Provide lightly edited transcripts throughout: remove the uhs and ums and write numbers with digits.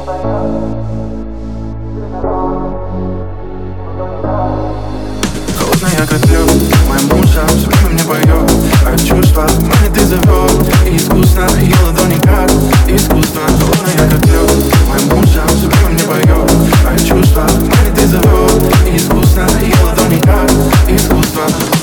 Холодная как лед, моим ушам все время мне поет о чувствах, меня ты зовет. И искусно, ее ладони как искусство. Холодная как лед, моим ушам все время мне поет о чувствах, меня ты зовет. И искусно, ее ладони как искусство.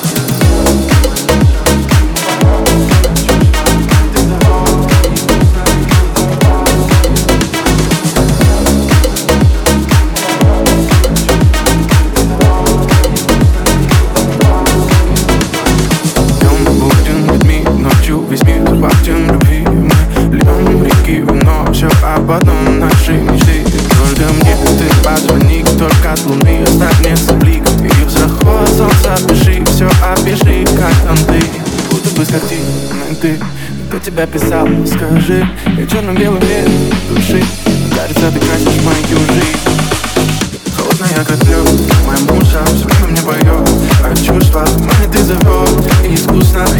Весь мир захватим любви. Мы льем реки, вино, все, а потом наши мечты. Только мне ты позвони, только от луны останется блик. И в заход солнца пиши, все опиши, как там ты. Будто бы с картины ты, кто тебя писал, скажи. Я черно-белый мир души, кажется, ты красишь мою жизнь. Холодная как лед, моим ушам все время мне поет о чувствах, меня ты зовет. И искусно,